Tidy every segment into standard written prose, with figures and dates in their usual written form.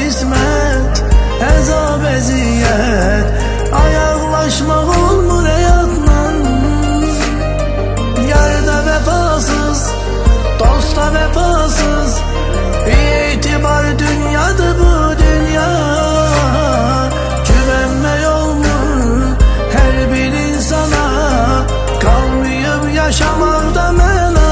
qismət, əzab əziyyət, ayaqlaşmaq olmur həyatla. Yarda vəfasız, dosta vəfasız, etibar dünyadır bu dünya. Güvənmək olmur hər bir insana, qalmayıb yaşamaqda məna.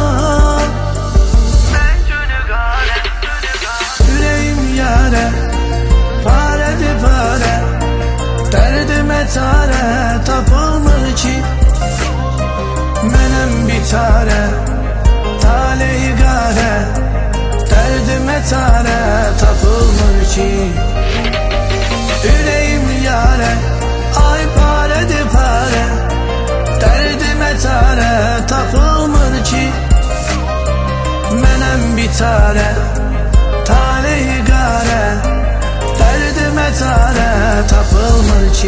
Ürəyim yarə, parədir parə, dərdimə çarə tapılmır ki. Mənəm biçarə, taleyi qarə, dərdimə çarə tapılmır ki. Ürəyim yarə, ay parədir parə, dərdimə çarə tapılmır ki. Mənəm biçarə, taleyi qarə, dərdimə çarə tapılmır ki.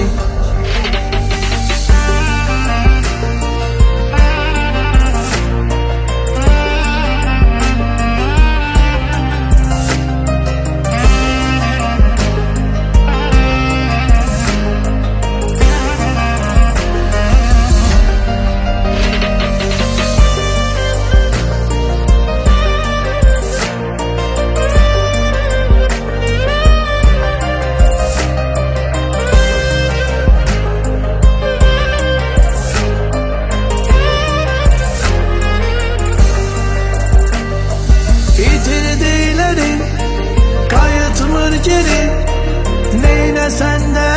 İtirdiklərin qayıtmır geri, neynəsən də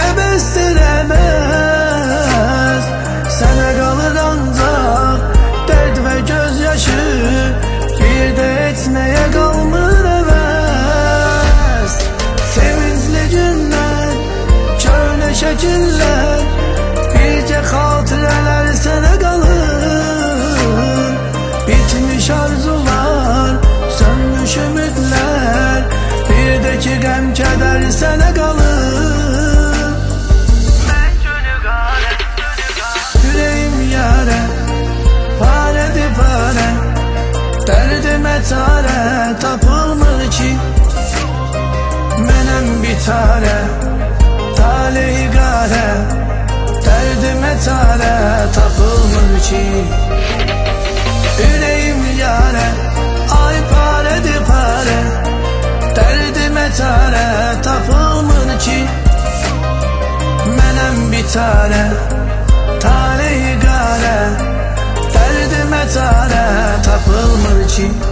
bəstirəməz. Sənə qalır ancaq dərd və gözyaşı, bir də etməyə qalmır əvəz. Sevincli günlər, köhnə şəkillər, bircə xatirələr sənə qalır. Bitmiş arzular, sönmüş ümidlər, bir də ki qəm kədər sənə qalır. Ürəyim yarə, parədir parə, dərdimə çarə tapılmır ki. Mənəm biçarə, taleyi qarə, dərdimə çarə tapılmır ki. Ürəyim yarə, ay parədir parə, dərdimə çarə tapılmır ki. Mənəm biçarə, taleyi qarə, dərdimə çarə tapılmır ki.